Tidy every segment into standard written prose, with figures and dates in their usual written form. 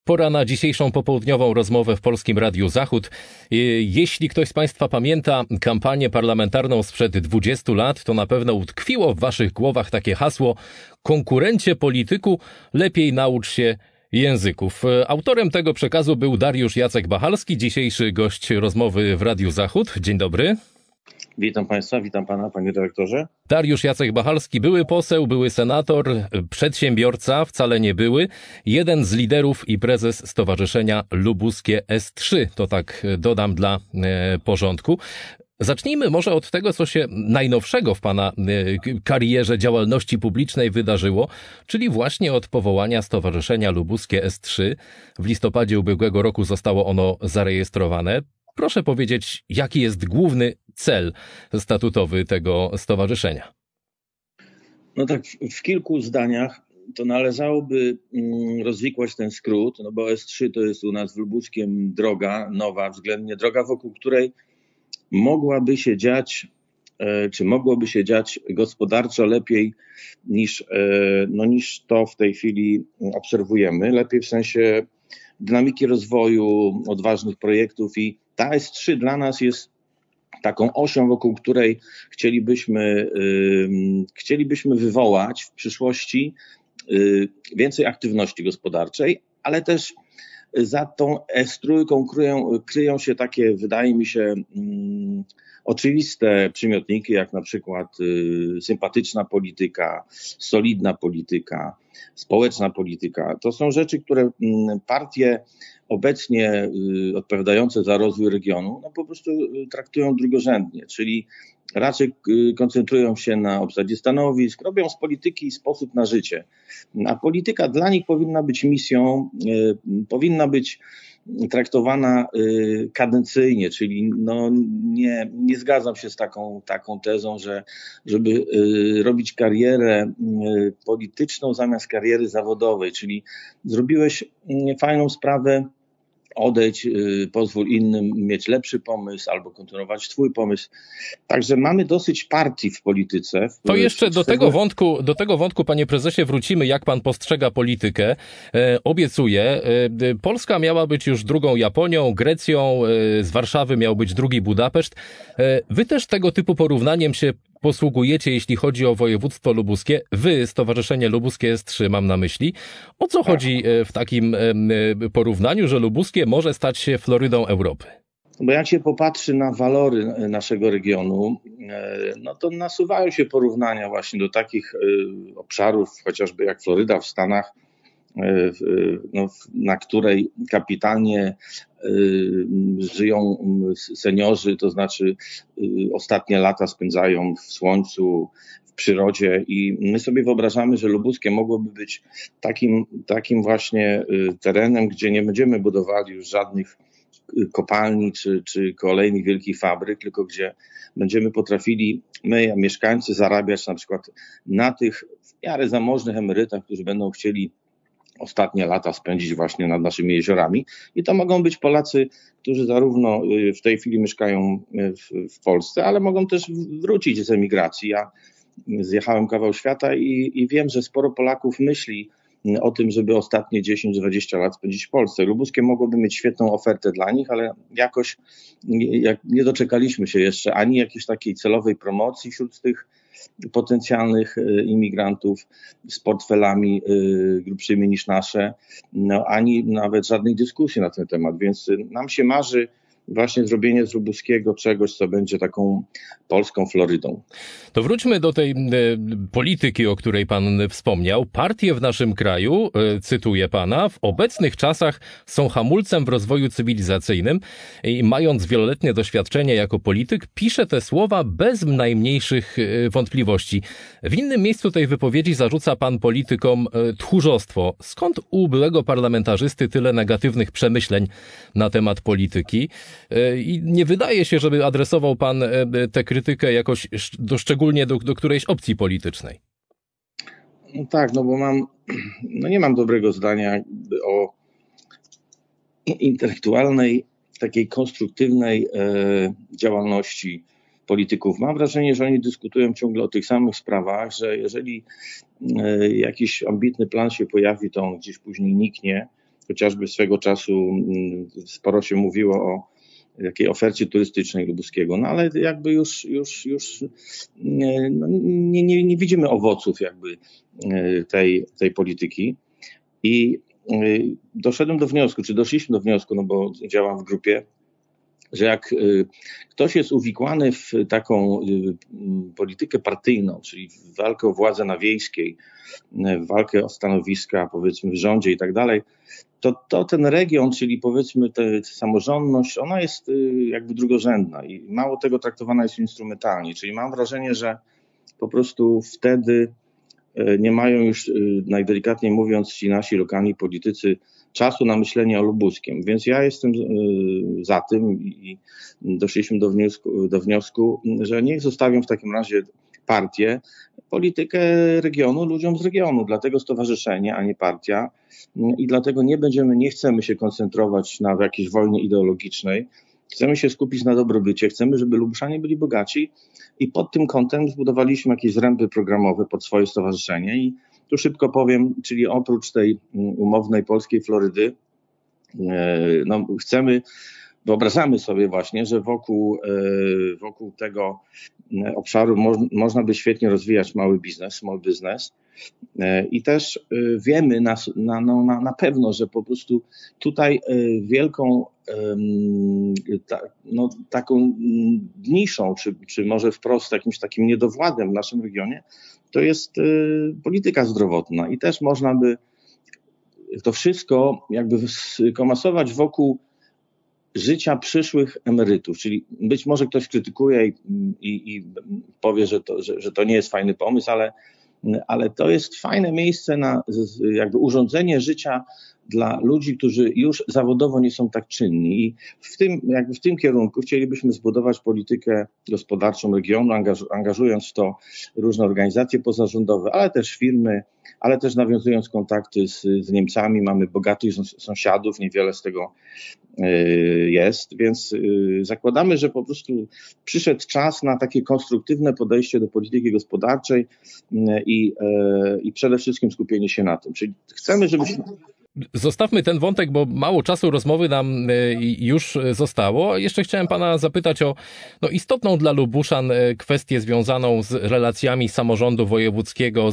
Pora na dzisiejszą popołudniową rozmowę w Polskim Radiu Zachód. Jeśli ktoś z Państwa pamięta kampanię parlamentarną sprzed 20 lat, to na pewno utkwiło w Waszych głowach takie hasło: konkurencie polityku, lepiej naucz się języków. Autorem tego przekazu był Dariusz Jacek Bachalski, dzisiejszy gość rozmowy w Radiu Zachód. Dzień dobry. Witam Państwa, witam Pana, Panie Dyrektorze. Dariusz Jacek Bachalski, były poseł, były senator, przedsiębiorca, wcale nie były, jeden z liderów i prezes Stowarzyszenia Lubuskie S3, to tak dodam dla porządku. Zacznijmy może od tego, co się najnowszego w Pana karierze działalności publicznej wydarzyło, czyli właśnie od powołania Stowarzyszenia Lubuskie S3. W listopadzie ubiegłego roku zostało ono zarejestrowane. Proszę powiedzieć, jaki jest główny cel statutowy tego stowarzyszenia? No tak, w kilku zdaniach to należałoby rozwikłać ten skrót, no bo S3 to jest u nas w Lubuskiem droga nowa, względnie droga, wokół której mogłoby się dziać gospodarczo lepiej niż to w tej chwili obserwujemy. Lepiej w sensie dynamiki rozwoju, odważnych projektów, i ta S3 dla nas jest taką osią, wokół której chcielibyśmy wywołać w przyszłości więcej aktywności gospodarczej, ale też za tą S3 kryją się takie, wydaje mi się, oczywiste przymiotniki, jak na przykład sympatyczna polityka, solidna polityka, społeczna polityka. To są rzeczy, które partie obecnie odpowiadające za rozwój regionu po prostu traktują drugorzędnie, czyli raczej koncentrują się na obsadzie stanowisk, robią z polityki sposób na życie. A polityka dla nich powinna być misją, powinna być traktowana kadencyjnie, czyli nie zgadzam się z taką tezą, żeby robić karierę polityczną zamiast kariery zawodowej, czyli zrobiłeś fajną sprawę, odejdź, pozwól innym mieć lepszy pomysł albo kontynuować twój pomysł. Także mamy dosyć partii w polityce. To jeszcze do tego wątku, panie prezesie, wrócimy, jak pan postrzega politykę. Obiecuję, Polska miała być już drugą Japonią, Grecją, z Warszawy miał być drugi Budapeszt. Wy też tego typu porównaniem się posługujecie, jeśli chodzi o województwo lubuskie. Wy, Stowarzyszenie Lubuskie S3, mam na myśli. O co chodzi w takim porównaniu, że lubuskie może stać się Florydą Europy? Bo jak się popatrzy na walory naszego regionu, no to nasuwają się porównania właśnie do takich obszarów, chociażby jak Floryda w Stanach, na której kapitalnie żyją seniorzy, to znaczy ostatnie lata spędzają w słońcu, w przyrodzie, i my sobie wyobrażamy, że lubuskie mogłoby być takim właśnie terenem, gdzie nie będziemy budowali już żadnych kopalni czy kolejnych wielkich fabryk, tylko gdzie będziemy potrafili my, mieszkańcy, zarabiać na przykład na tych w miarę zamożnych emerytach, którzy będą chcieli ostatnie lata spędzić właśnie nad naszymi jeziorami. I to mogą być Polacy, którzy zarówno w tej chwili mieszkają w Polsce, ale mogą też wrócić z emigracji. Ja zjechałem kawał świata i wiem, że sporo Polaków myśli o tym, żeby ostatnie 10-20 lat spędzić w Polsce. Lubuskie mogłoby mieć świetną ofertę dla nich, ale jakoś nie doczekaliśmy się jeszcze ani jakiejś takiej celowej promocji wśród tych potencjalnych imigrantów z portfelami grubszymi niż nasze, ani nawet żadnej dyskusji na ten temat, więc nam się marzy właśnie zrobienie z lubuskiego czegoś, co będzie taką polską Florydą. To wróćmy do tej polityki, o której pan wspomniał. Partie w naszym kraju, cytuję pana, w obecnych czasach są hamulcem w rozwoju cywilizacyjnym i mając wieloletnie doświadczenie jako polityk, pisze te słowa bez najmniejszych wątpliwości. W innym miejscu tej wypowiedzi zarzuca pan politykom tchórzostwo. Skąd u byłego parlamentarzysty tyle negatywnych przemyśleń na temat polityki? I nie wydaje się, żeby adresował pan tę krytykę jakoś szczególnie do którejś opcji politycznej. No tak, bo nie mam dobrego zdania o intelektualnej, takiej konstruktywnej działalności polityków. Mam wrażenie, że oni dyskutują ciągle o tych samych sprawach, że jeżeli jakiś ambitny plan się pojawi, to on gdzieś później niknie chociażby swego czasu sporo się mówiło o jakiej ofercie turystycznej Lubuskiego, no ale jakby już nie widzimy owoców jakby tej polityki i doszliśmy do wniosku, no bo działam w grupie, że jak ktoś jest uwikłany w taką politykę partyjną, czyli w walkę o władzę na wiejskiej, w walkę o stanowiska, powiedzmy, w rządzie i tak dalej, to ten region, czyli powiedzmy ta samorządność, ona jest jakby drugorzędna i mało tego traktowana jest instrumentalnie. Czyli mam wrażenie, że po prostu wtedy nie mają już, najdelikatniej mówiąc, ci nasi lokalni politycy czasu na myślenie o Lubuskiem. Więc ja jestem za tym i doszliśmy do wniosku, że niech zostawią w takim razie partię, politykę regionu ludziom z regionu. Dlatego stowarzyszenie, a nie partia. I dlatego nie chcemy się koncentrować na jakiejś wojnie ideologicznej. Chcemy się skupić na dobrobycie, chcemy, żeby Lubuszanie byli bogaci i pod tym kątem zbudowaliśmy jakieś zręby programowe pod swoje stowarzyszenie i tu szybko powiem, czyli oprócz tej umownej polskiej Florydy, no wyobrażamy sobie właśnie, że wokół tego obszaru można by świetnie rozwijać mały biznes, small business i też wiemy na pewno, że po prostu tutaj wielką taką niszą, czy może wprost jakimś takim niedowładem w naszym regionie, to jest polityka zdrowotna i też można by to wszystko jakby skomasować wokół życia przyszłych emerytów, czyli być może ktoś krytykuje i powie, że to nie jest fajny pomysł, ale to jest fajne miejsce na jakby urządzenie życia dla ludzi, którzy już zawodowo nie są tak czynni. I w tym kierunku chcielibyśmy zbudować politykę gospodarczą regionu, angażując w to różne organizacje pozarządowe, ale też firmy, ale też nawiązując kontakty z Niemcami. Mamy bogatych sąsiadów, niewiele z tego jest, więc zakładamy, że po prostu przyszedł czas na takie konstruktywne podejście do polityki gospodarczej i przede wszystkim skupienie się na tym. Czyli chcemy, żebyśmy... Zostawmy ten wątek, bo mało czasu rozmowy nam już zostało. Jeszcze chciałem pana zapytać o istotną dla Lubuszan kwestię związaną z relacjami samorządu wojewódzkiego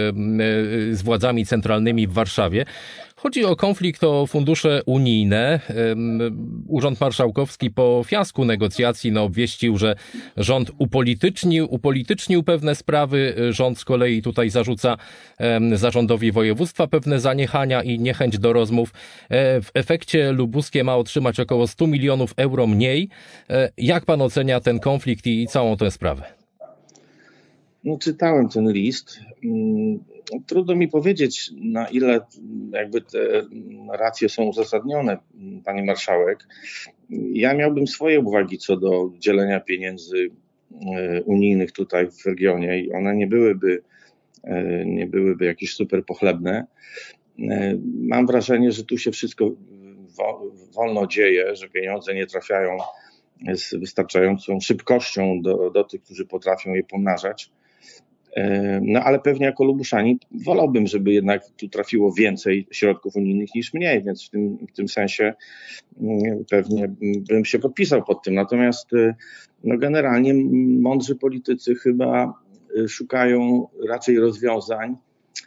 z władzami centralnymi w Warszawie. Chodzi o konflikt o fundusze unijne. Urząd Marszałkowski po fiasku negocjacji obwieścił, że rząd upolitycznił pewne sprawy. Rząd z kolei tutaj zarzuca zarządowi województwa pewne zaniechania i niechęć do rozmów. W efekcie Lubuskie ma otrzymać około 100 milionów euro mniej. Jak pan ocenia ten konflikt i całą tę sprawę? No, czytałem ten list. Trudno mi powiedzieć, na ile jakby te racje są uzasadnione, pani marszałek. Ja miałbym swoje uwagi co do dzielenia pieniędzy unijnych tutaj w regionie i one nie byłyby jakieś super pochlebne. Mam wrażenie, że tu się wszystko wolno dzieje, że pieniądze nie trafiają z wystarczającą szybkością do tych, którzy potrafią je pomnażać. No ale pewnie jako Lubuszani wolałbym, żeby jednak tu trafiło więcej środków unijnych niż mniej, więc w tym sensie pewnie bym się podpisał pod tym. Natomiast generalnie mądrzy politycy chyba szukają raczej rozwiązań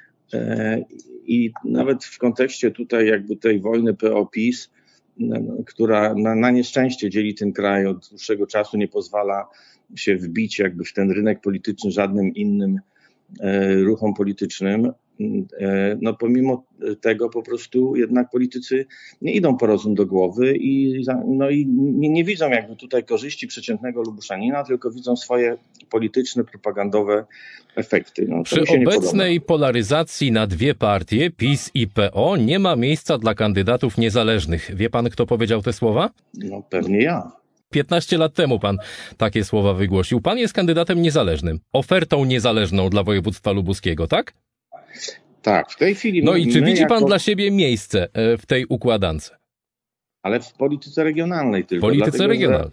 i nawet w kontekście tutaj jakby tej wojny PO-PiS, która na nieszczęście dzieli ten kraj od dłuższego czasu, nie pozwala się wbić jakby w ten rynek polityczny żadnym innym ruchom politycznym. No pomimo tego po prostu jednak politycy nie idą po rozum do głowy i nie widzą jakby tutaj korzyści przeciętnego Lubuszanina, tylko widzą swoje polityczne, propagandowe efekty. Przy obecnej polaryzacji na dwie partie, PiS i PO, nie ma miejsca dla kandydatów niezależnych. Wie pan, kto powiedział te słowa? No pewnie ja. 15 lat temu pan takie słowa wygłosił. Pan jest kandydatem niezależnym, ofertą niezależną dla województwa lubuskiego, tak? Tak, w tej chwili... No i czy widzi pan dla siebie miejsce w tej układance? Ale w polityce regionalnej tylko. W polityce regionalnej.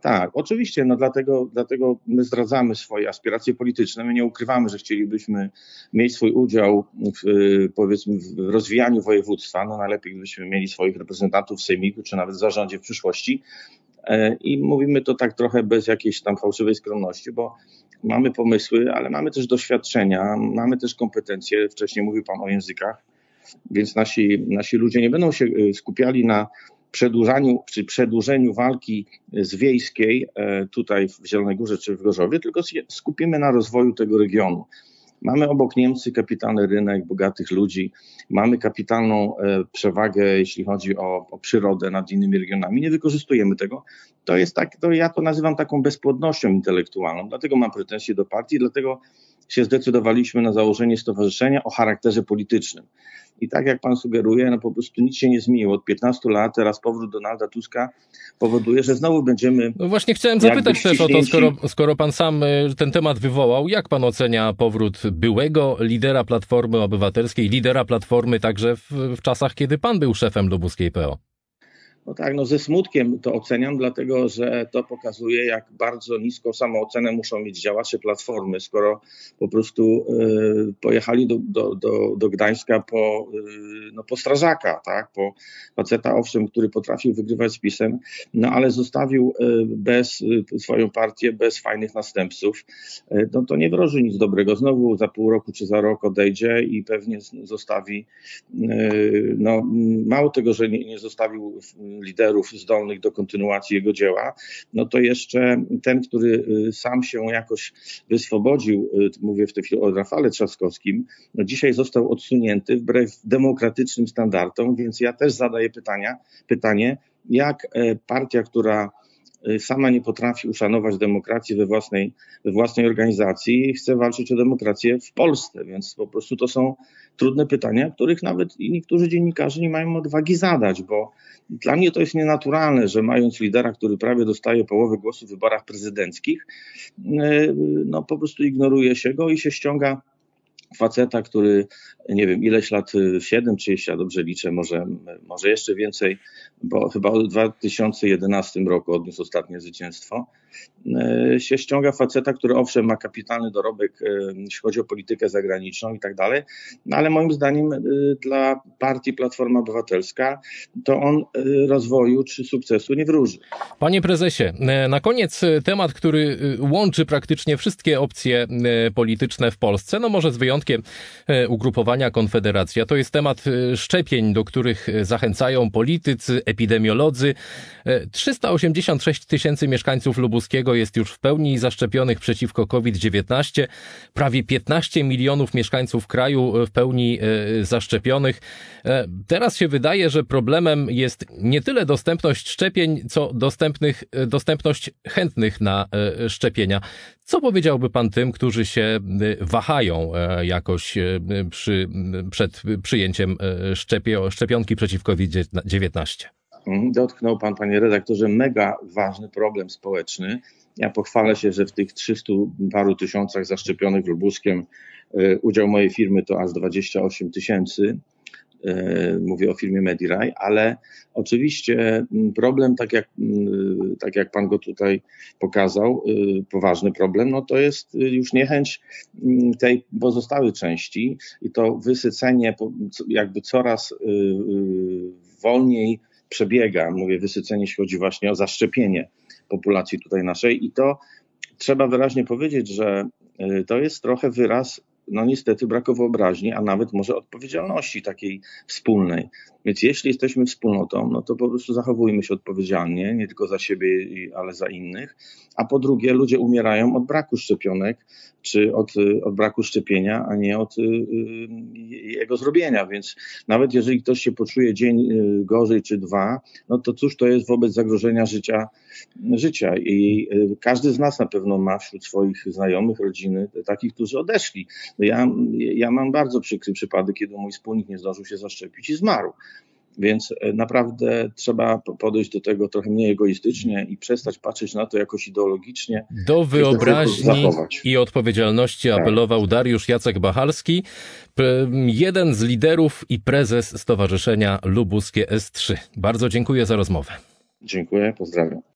Tak, oczywiście, no dlatego my zdradzamy swoje aspiracje polityczne. My nie ukrywamy, że chcielibyśmy mieć swój udział powiedzmy w rozwijaniu województwa. No najlepiej gdybyśmy mieli swoich reprezentantów w sejmiku, czy nawet w zarządzie w przyszłości. I mówimy to tak trochę bez jakiejś tam fałszywej skromności, bo mamy pomysły, ale mamy też doświadczenia, mamy też kompetencje. Wcześniej mówił Pan o językach, więc nasi ludzie nie będą się skupiali na przedłużeniu walki z wiejskiej tutaj w Zielonej Górze czy w Gorzowie, tylko skupimy na rozwoju tego regionu. Mamy obok Niemcy kapitalny rynek bogatych ludzi, mamy kapitalną przewagę, jeśli chodzi o przyrodę nad innymi regionami. Nie wykorzystujemy tego. Ja to nazywam taką bezpłodnością intelektualną. Dlatego mam pretensje do partii, dlatego się zdecydowaliśmy na założenie stowarzyszenia o charakterze politycznym. I tak jak pan sugeruje, no po prostu nic się nie zmieniło. Od 15 lat teraz powrót Donalda Tuska powoduje, że znowu będziemy... No właśnie chciałem zapytać też o to, skoro pan sam ten temat wywołał, jak pan ocenia powrót byłego lidera Platformy Obywatelskiej, lidera Platformy także w czasach, kiedy pan był szefem lubuskiej PO? No tak, no ze smutkiem to oceniam, dlatego że to pokazuje, jak bardzo niską samoocenę muszą mieć działacze Platformy, skoro po prostu pojechali do Gdańska po strażaka, tak? Po faceta, owszem, który potrafił wygrywać z PiS-em, no ale zostawił swoją partię bez fajnych następców. No to nie wróży nic dobrego. Znowu za pół roku czy za rok odejdzie i pewnie zostawi, no mało tego, że nie zostawił liderów zdolnych do kontynuacji jego dzieła, no to jeszcze ten, który sam się jakoś wyswobodził, mówię w tej chwili o Rafale Trzaskowskim, no dzisiaj został odsunięty wbrew demokratycznym standardom, więc ja też zadaję pytanie, jak partia, która sama nie potrafi uszanować demokracji we własnej organizacji, chce walczyć o demokrację w Polsce, więc po prostu to są trudne pytania, których nawet i niektórzy dziennikarze nie mają odwagi zadać, bo dla mnie to jest nienaturalne, że mając lidera, który prawie dostaje połowę głosów w wyborach prezydenckich, no po prostu ignoruje się go i się ściąga faceta, który nie wiem ileś lat, 7 czy jeśli ja dobrze liczę, może jeszcze więcej, bo chyba w 2011 roku odniósł ostatnie zwycięstwo, się ściąga faceta, który owszem ma kapitalny dorobek, jeśli chodzi o politykę zagraniczną i tak dalej, no ale moim zdaniem dla partii Platforma Obywatelska to on rozwoju czy sukcesu nie wróży. Panie prezesie, na koniec temat, który łączy praktycznie wszystkie opcje polityczne w Polsce, no może z wyjątkiem ugrupowania Konfederacja, to jest temat szczepień, do których zachęcają politycy, epidemiolodzy. 386 000 mieszkańców Lubuskiego jest już w pełni zaszczepionych przeciwko COVID-19. Prawie 15 milionów mieszkańców kraju w pełni zaszczepionych. Teraz się wydaje, że problemem jest nie tyle dostępność szczepień, co dostępność chętnych na szczepienia. Co powiedziałby pan tym, którzy się wahają jakoś przed przyjęciem szczepionki przeciw COVID-19? Dotknął pan, panie redaktorze, mega ważny problem społeczny. Ja pochwalę się, że w tych 300 paru tysiącach zaszczepionych w Lubuskiem udział mojej firmy to aż 28 000. Mówię o firmie Mediraj, ale oczywiście problem, tak jak pan go tutaj pokazał, poważny problem, no to jest już niechęć tej pozostałej części i to wysycenie jakby coraz wolniej przebiega, mówię wysycenie, jeśli chodzi właśnie o zaszczepienie populacji tutaj naszej i to trzeba wyraźnie powiedzieć, że to jest trochę wyraz no niestety braku wyobraźni, a nawet może odpowiedzialności takiej wspólnej. Więc jeśli jesteśmy wspólnotą, no to po prostu zachowujmy się odpowiedzialnie, nie tylko za siebie, ale za innych. A po drugie, ludzie umierają od braku szczepionek, czy od braku szczepienia, a nie od jego zrobienia. Więc nawet jeżeli ktoś się poczuje dzień gorzej czy dwa, no to cóż to jest wobec zagrożenia życia. I każdy z nas na pewno ma wśród swoich znajomych, rodziny takich, którzy odeszli. Ja mam bardzo przykry przypadek, kiedy mój wspólnik nie zdążył się zaszczepić i zmarł. Więc naprawdę trzeba podejść do tego trochę mniej egoistycznie i przestać patrzeć na to jakoś ideologicznie. Do wyobraźni i odpowiedzialności apelował Dariusz Jacek Bachalski, jeden z liderów i prezes Stowarzyszenia Lubuskie S3. Bardzo dziękuję za rozmowę. Dziękuję, pozdrawiam.